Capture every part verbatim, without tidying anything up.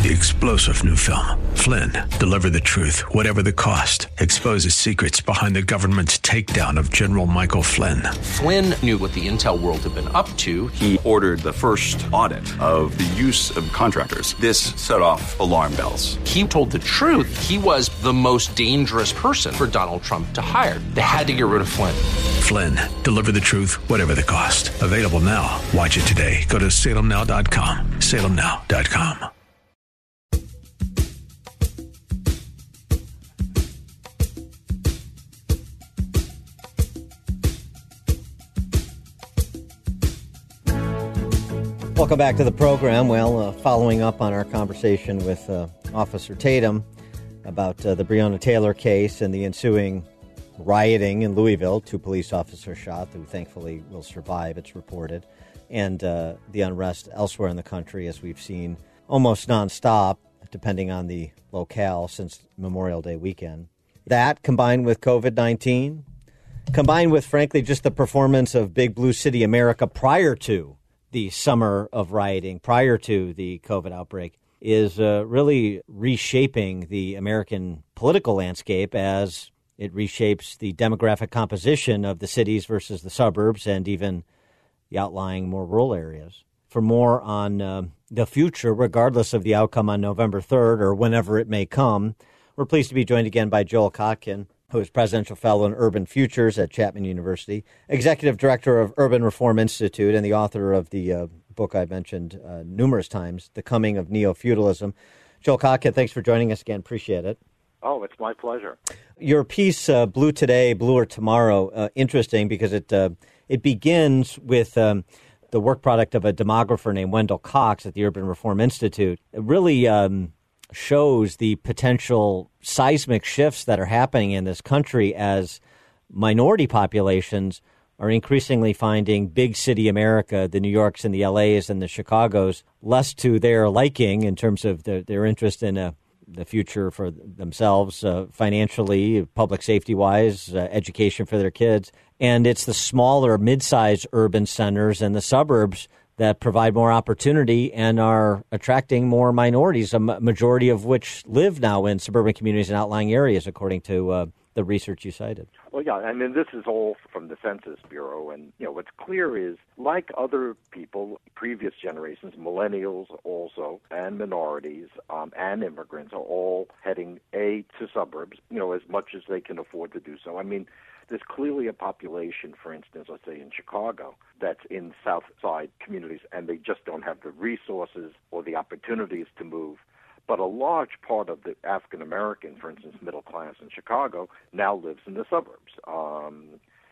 The explosive new film, Flynn, deliver the truth, whatever the cost, exposes secrets behind the government's takedown of General Michael Flynn. Flynn knew what the intel world had been up to. He ordered the first audit of the use of contractors. This set off alarm bells. He told the truth. He was the most dangerous person for Donald Trump to hire. They had to get rid of Flynn. Flynn, deliver the truth, whatever the cost. Available now. Watch it today. Go to salem now dot com. salem now dot com. Welcome back to the program. Well, uh, following up on our conversation with uh, Officer Tatum about uh, the Breonna Taylor case and the ensuing rioting in Louisville, two police officers shot, who thankfully will survive, it's reported, and uh, the unrest elsewhere in the country, as we've seen almost nonstop, depending on the locale, since Memorial Day weekend. That, combined with covid nineteen, combined with, frankly, just the performance of Big Blue City America prior to the summer of rioting, prior to the COVID outbreak, is uh, really reshaping the American political landscape as it reshapes the demographic composition of the cities versus the suburbs and even the outlying more rural areas. For more on uh, the future, regardless of the outcome on November third or whenever it may come, we're pleased to be joined again by Joel Kotkin, who is Presidential Fellow in Urban Futures at Chapman University, Executive Director of Urban Reform Institute, and the author of the uh, book I mentioned uh, numerous times, The Coming of Neo-Feudalism. Joel Kotkin, thanks for joining us again. Appreciate it. Oh, it's my pleasure. Your piece, uh, Blue Today, Bluer Tomorrow, uh, interesting because it uh, it begins with um, the work product of a demographer named Wendell Cox at the Urban Reform Institute. It really um, shows the potential seismic shifts that are happening in this country as minority populations are increasingly finding big city America, the New Yorks and the L As and the Chicagos, less to their liking in terms of the, their interest in a, the future for themselves, uh, financially, public safety-wise, uh, education for their kids. And it's the smaller, mid-sized urban centers and the suburbs that provide more opportunity and are attracting more minorities, a majority of which live now in suburban communities and outlying areas, according to uh, the research you cited. Well, yeah, I mean, this is all from the Census Bureau. And, you know, what's clear is, like other people, previous generations, millennials also, and minorities um, and immigrants are all heading, A, to suburbs, you know, as much as they can afford to do so. I mean, there's clearly a population, for instance, let's say in Chicago, that's in South Side communities, and they just don't have the resources or the opportunities to move. But a large part of the African American, for instance, middle class in Chicago, now lives in the suburbs, um,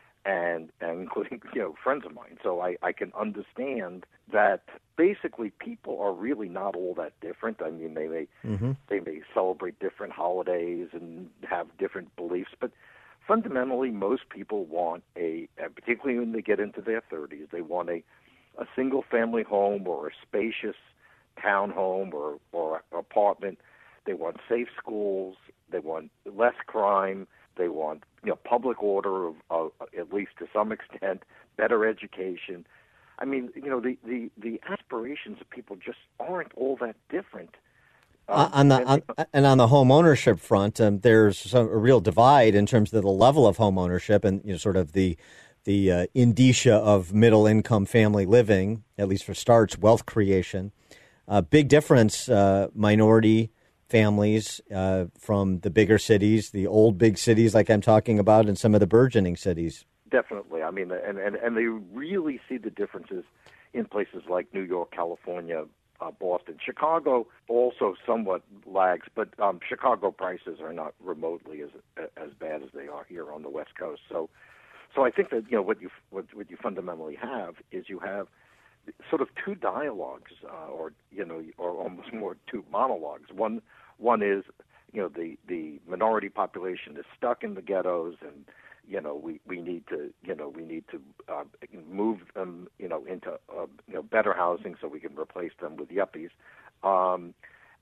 and, and including, you know, friends of mine. So I, I can understand that basically people are really not all that different. I mean, they may mm-hmm. they may celebrate different holidays and have different beliefs, but fundamentally, most people want a, particularly when they get into their thirties, they want a, a single-family home or a spacious townhome or, or apartment. They want safe schools. They want less crime. They want, you know, public order, of, of, at least to some extent, better education. I mean, you know, the, the, the aspirations of people just aren't all that different. Um, on the on, and on the home ownership front, um, there's some, a real divide in terms of the level of home ownership and, you know, sort of the the uh, indicia of middle income family living, at least for starts, wealth creation. Uh, big difference, uh, minority families uh, from the bigger cities, the old big cities like I'm talking about, and some of the burgeoning cities. Definitely. I mean, and, and, and they really see the differences in places like New York, California, Uh, Boston. Chicago also somewhat lags, but um, Chicago prices are not remotely as as bad as they are here on the West Coast. So, so I think that, you know, what you what, what you fundamentally have is you have sort of two dialogues, uh, or you know, or almost more two monologues. One one is, you know, the the minority population is stuck in the ghettos, and you know, we, we need to, you know, we need to uh, move them, you know, into, uh, you know, better housing so we can replace them with yuppies. Um,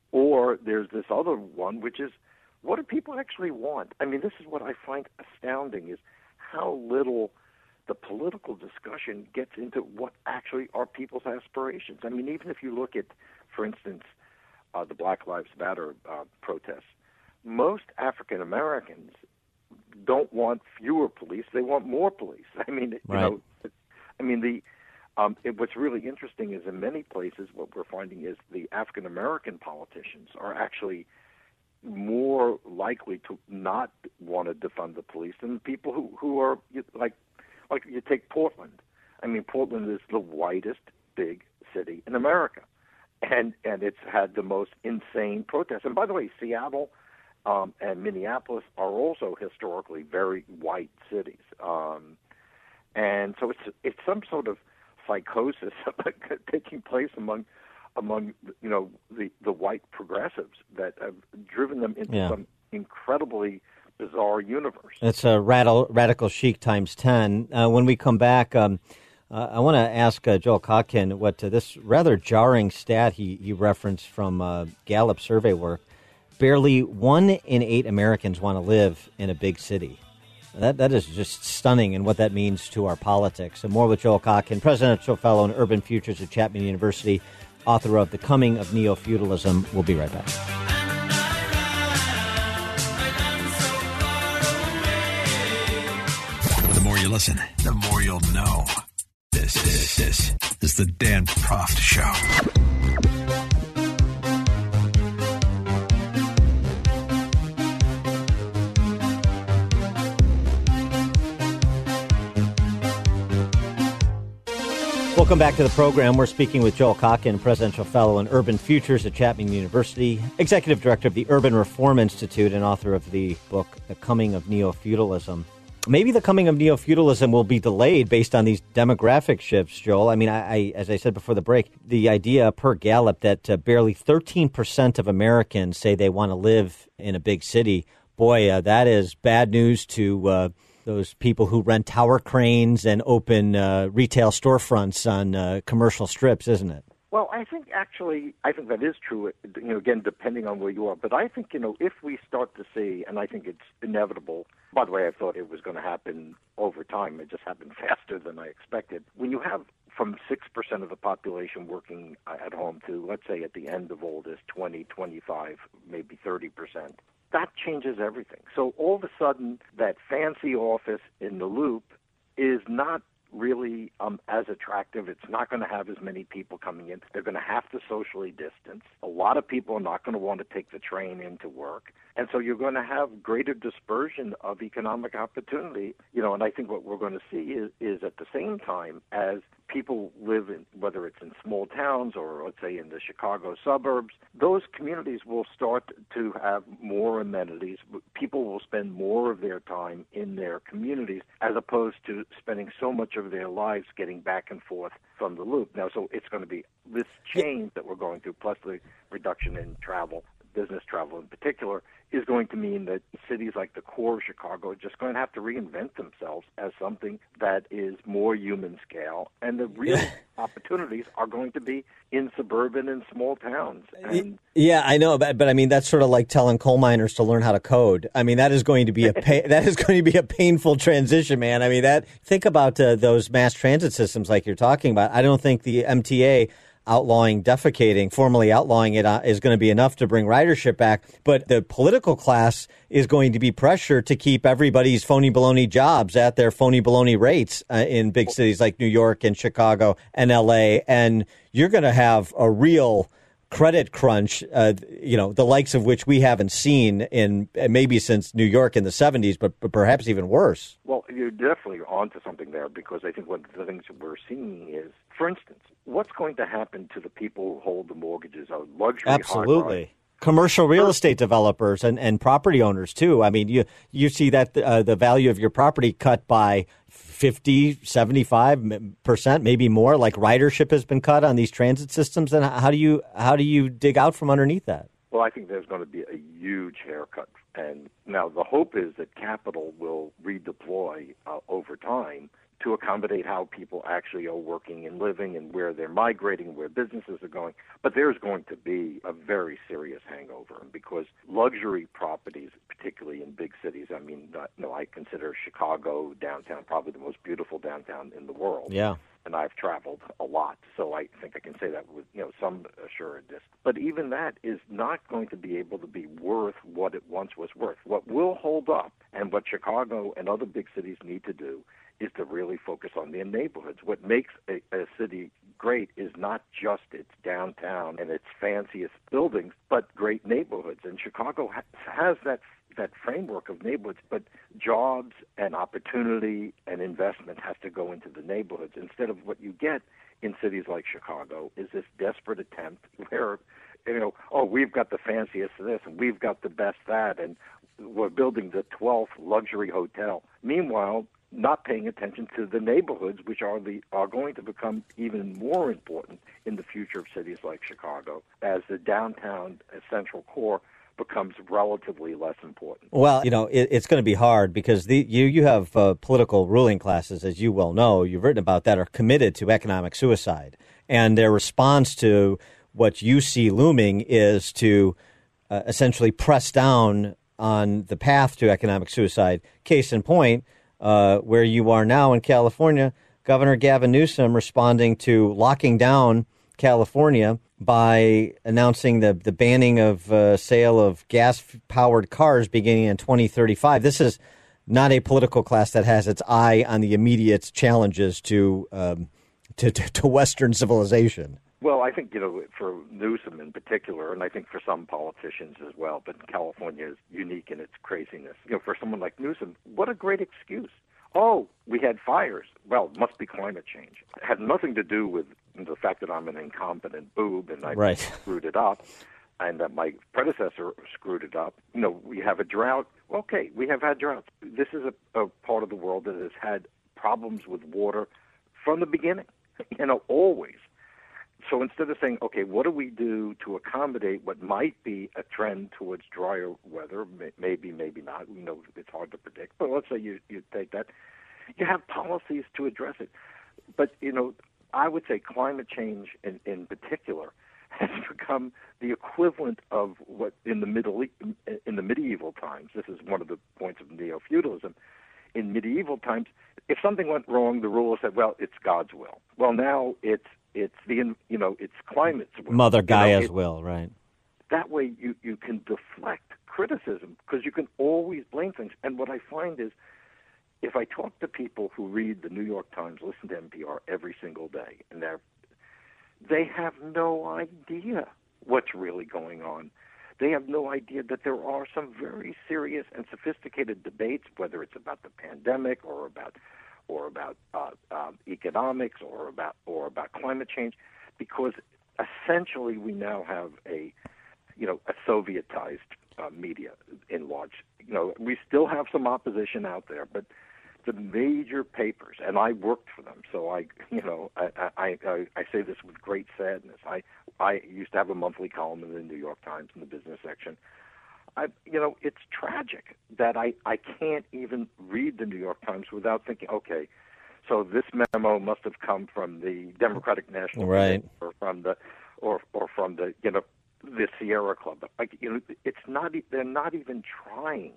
or there's this other one, which is, what do people actually want? I mean, this is what I find astounding, is how little the political discussion gets into what actually are people's aspirations. I mean, even if you look at, for instance, uh, the Black Lives Matter uh, protests, most African Americans don't want fewer police; they want more police. I mean, you right. know, I mean the. Um, it, what's really interesting is in many places what we're finding is the African American politicians are actually more likely to not want to defund the police than people who, who are like like you take Portland. I mean, Portland is the whitest big city in America, and and it's had the most insane protests. And by the way, Seattle um, and Minneapolis are also historically very white cities, um, and so it's it's some sort of psychosis taking place among among you know the, the white progressives that have driven them into yeah. some incredibly bizarre universe. It's a radical, radical chic times ten. Uh, when we come back, um, uh, I want to ask uh, Joel Kotkin what uh, this rather jarring stat he, he referenced from uh, Gallup survey work. Barely one in eight Americans want to live in a big city. That That is just stunning and what that means to our politics. And more with Joel Kotkin, Presidential Fellow in Urban Futures at Chapman University, author of The Coming of Neo-Feudalism. We'll be right back. The more you listen, the more you'll know. This, this, this is the Dan Proft Show. Welcome back to the program. We're speaking with Joel Kotkin, Presidential Fellow in Urban Futures at Chapman University, Executive Director of the Urban Reform Institute, and author of the book, The Coming of Neo-Feudalism. Maybe the coming of neo-feudalism will be delayed based on these demographic shifts, Joel. I mean, I, I as I said before the break, the idea per Gallup that uh, barely thirteen percent of Americans say they want to live in a big city. Boy, uh, that is bad news to uh, those people who rent tower cranes and open uh, retail storefronts on uh, commercial strips, isn't it? Well, I think actually, I think that is true, you know, again, depending on where you are. But I think, you know, if we start to see, and I think it's inevitable, by the way, I thought it was going to happen over time. It just happened faster than I expected. When you have from six percent of the population working at home to, let's say, at the end of all this, twenty, twenty-five, maybe thirty percent, that changes everything. So all of a sudden, that fancy office in the Loop is not really um, as attractive. It's not going to have as many people coming in. They're going to have to socially distance. A lot of people are not going to want to take the train into work. And so you're going to have greater dispersion of economic opportunity. You know, and I think what we're going to see is, is at the same time as people live in, whether it's in small towns or let's say in the Chicago suburbs, those communities will start to have more amenities. People will spend more of their time in their communities as opposed to spending so much of their lives getting back and forth from the Loop. Now, so it's going to be this change that we're going through, plus the reduction in travel, business travel in particular, is going to mean that cities like the core of Chicago are just going to have to reinvent themselves as something that is more human scale. And the real opportunities are going to be in suburban and small towns. And yeah, I know, but, but I mean, that's sort of like telling coal miners to learn how to code. I mean, that is going to be a pa- that is going to be a painful transition, man. I mean, that think about uh, those mass transit systems like you're talking about. I don't think the M T A outlawing defecating, formally outlawing it, uh, is going to be enough to bring ridership back. But the political class is going to be pressured to keep everybody's phony baloney jobs at their phony baloney rates uh, in big cities like New York and Chicago and L A. And you're going to have a real credit crunch, uh, you know, the likes of which we haven't seen in maybe since New York in the seventies, but, but perhaps even worse. Well, you're definitely onto something there, because I think one of the things that we're seeing is, for instance, what's going to happen to the people who hold the mortgages of luxury? Absolutely. Commercial real estate developers and, and property owners, too. I mean, you you see that uh, the value of your property cut by fifty, seventy-five percent, maybe more, like ridership has been cut on these transit systems. And how do you how do you dig out from underneath that? Well, I think there's going to be a huge haircut. And now the hope is that capital will redeploy uh, over time to accommodate how people actually are working and living and where they're migrating, where businesses are going. But there's going to be a very serious hangover, because luxury properties, particularly in big cities, I mean, uh, you know, I consider Chicago downtown probably the most beautiful downtown in the world. Yeah. and I've traveled a lot, so I think I can say that with you know some assuredness. But even that is not going to be able to be worth what it once was worth. What will hold up, and what Chicago and other big cities need to do, is to really focus on their neighborhoods. What makes a, a city great is not just its downtown and its fanciest buildings, but great neighborhoods. And Chicago ha- has that that framework of neighborhoods, but jobs and opportunity and investment has to go into the neighborhoods instead of what you get in cities like Chicago is this desperate attempt where, you know, oh, we've got the fanciest this and we've got the best that, and we're building the twelfth luxury hotel. Meanwhile, not paying attention to the neighborhoods, which are the are going to become even more important in the future of cities like Chicago, as the downtown central core becomes relatively less important. Well, you know, it, it's going to be hard because the, you you have uh, political ruling classes, as you well know, you've written about that, are committed to economic suicide. And their response to what you see looming is to uh, essentially press down on the path to economic suicide. Case in point, uh, where you are now in California, Governor Gavin Newsom responding to locking down California by announcing the, the banning of uh, sale of gas-powered cars beginning in twenty thirty-five. This is not a political class that has its eye on the immediate challenges to um, to, to, to Western civilization. Well, I think, you know, for Newsom in particular, and I think for some politicians as well, but California is unique in its craziness. You know, for someone like Newsom, what a great excuse. Oh, we had fires. Well, it must be climate change. It had nothing to do with the fact that I'm an incompetent boob and I right. screwed it up and that my predecessor screwed it up. You know, we have a drought. Okay, we have had droughts. This is a, a part of the world that has had problems with water from the beginning, you know, always. So instead of saying, okay, what do we do to accommodate what might be a trend towards drier weather, maybe, maybe not, you know, it's hard to predict, but let's say you, you take that, you have policies to address it. But, you know, I would say climate change in, in particular has become the equivalent of what in the middle in the medieval times. This is one of the points of neo-feudalism. In medieval times, if something went wrong, the ruler said, "Well, it's God's will." Well, now it's it's the you know it's climate's will, Mother Gaia's you know, it, will, right? That way, you you can deflect criticism because you can always blame things. And what I find is, if I talk to people who read the New York Times, listen to N P R every single day, and they're they have no idea what's really going on. They have no idea that there are some very serious and sophisticated debates, whether it's about the pandemic or about or about uh, um, economics or about or about climate change, because essentially we now have a you know a Sovietized uh, media in large. You know, we still have some opposition out there, but the major papers, and I worked for them, so I, you know, I, I, I, I say this with great sadness. I, I used to have a monthly column in the New York Times in the business section. I, you know, it's tragic that I, I can't even read the New York Times without thinking, okay, so this memo must have come from the Democratic National right. Committee or from the, or or from the, you know, the Sierra Club. Like, you know, it's not, they're not even trying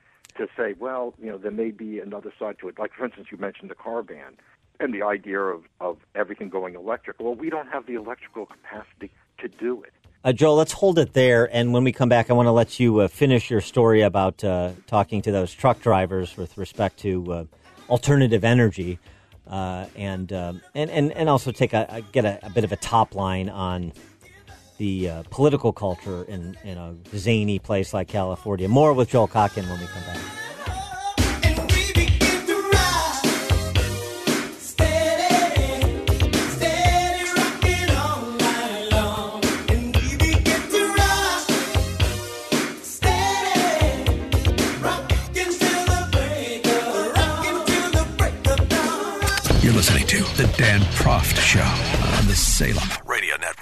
to say, well, you know, there may be another side to it. Like, for instance, you mentioned the car ban and the idea of, of everything going electric. Well, we don't have the electrical capacity to do it. Uh, Joe, let's hold it there. And when we come back, I want to let you uh, finish your story about uh, talking to those truck drivers with respect to uh, alternative energy uh, and, um, and and and also take a, get a, a bit of a top line on the uh, political culture in, in a zany place like California. More with Joel Kotkin when we come back. You're listening to The Dan Proft Show on the Salem Radio Network.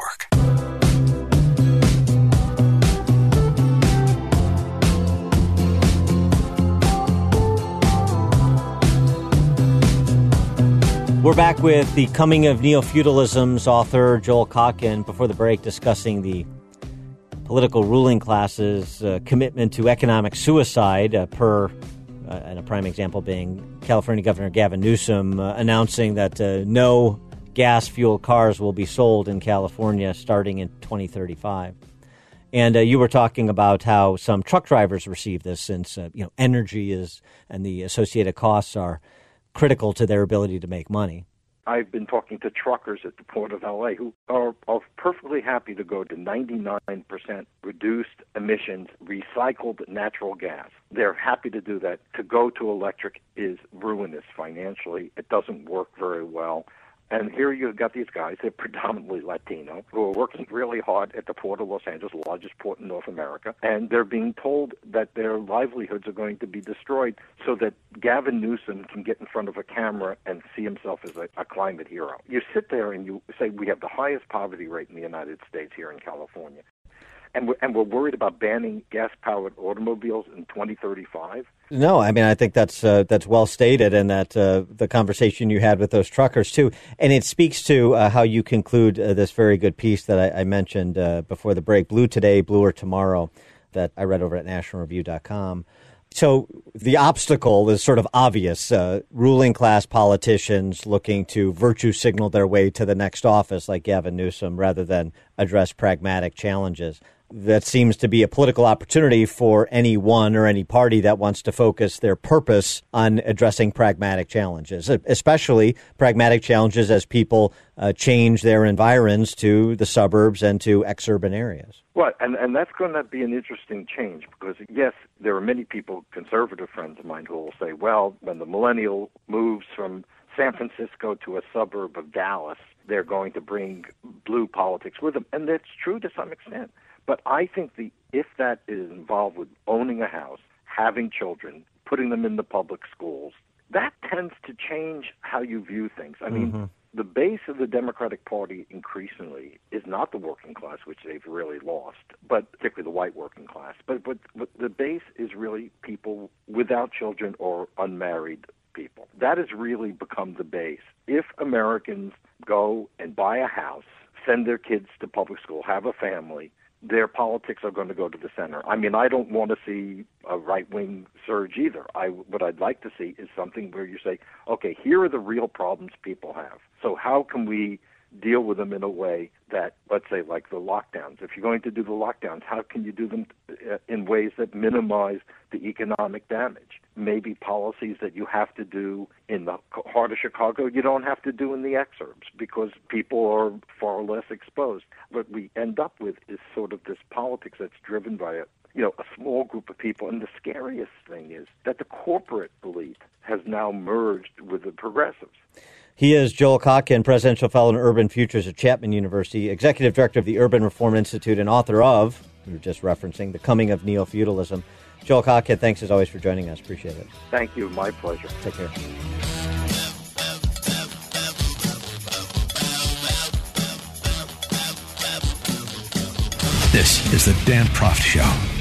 We're back with the Coming of Neo-Feudalism's author, Joel Kotkin, before the break discussing the political ruling class's uh, commitment to economic suicide, uh, per, uh, and a prime example being California Governor Gavin Newsom uh, announcing that uh, no gas-fueled cars will be sold in California starting in twenty thirty-five. And uh, you were talking about how some truck drivers receive this, since uh, you know energy is and the associated costs are critical to their ability to make money. I've been talking to truckers at the Port of L A who are, are perfectly happy to go to ninety-nine percent reduced emissions, recycled natural gas. They're happy to do that. To go to electric is ruinous financially. It doesn't work very well. And here you've got these guys, they're predominantly Latino, who are working really hard at the Port of Los Angeles, the largest port in North America, and they're being told that their livelihoods are going to be destroyed so that Gavin Newsom can get in front of a camera and see himself as a, a climate hero. You sit there and you say, we have the highest poverty rate in the United States here in California, and we're, and we're worried about banning gas-powered automobiles in twenty thirty-five? No, I mean, I think that's uh, that's well stated, and that uh, the conversation you had with those truckers, too. And it speaks to uh, how you conclude uh, this very good piece that I, I mentioned uh, before the break, Blue Today, Bluer Tomorrow, that I read over at national review dot com. So the obstacle is sort of obvious. Uh, ruling class politicians looking to virtue signal their way to the next office, like Gavin Newsom, rather than address pragmatic challenges. That seems to be a political opportunity for anyone or any party that wants to focus their purpose on addressing pragmatic challenges, especially pragmatic challenges as people uh, change their environs to the suburbs and to exurban areas. Well, and, and that's going to be an interesting change because, yes, there are many people, conservative friends of mine, who will say, well, when the millennial moves from San Francisco to a suburb of Dallas, they're going to bring blue politics with them. And that's true to some extent. But I think the if that is involved with owning a house, having children, putting them in the public schools, that tends to change how you view things. I mean, mm-hmm. the base of the Democratic Party increasingly is not the working class, which they've really lost, but particularly the white working class. But, but, but the base is really people without children or unmarried people. That has really become the base. If Americans go and buy a house, send their kids to public school, have a family, their politics are going to go to the center. I mean, I don't want to see a right-wing surge either. I, what I'd like to see is something where you say, okay, here are the real problems people have. So how can we deal with them in a way that, let's say, like the lockdowns. If you're going to do the lockdowns, how can you do them in ways that minimize the economic damage? Maybe policies that you have to do in the heart of Chicago, you don't have to do in the exurbs because people are far less exposed. What we end up with is sort of this politics that's driven by a, you know, a small group of people. And the scariest thing is that the corporate elite has now merged with the progressives. He is Joel Kotkin, Presidential Fellow in Urban Futures at Chapman University, Executive Director of the Urban Reform Institute, and author of, we were just referencing, The Coming of Neo-Feudalism. Joel Kotkin, thanks as always for joining us. Appreciate it. Thank you. My pleasure. Take care. This is the Dan Proft Show.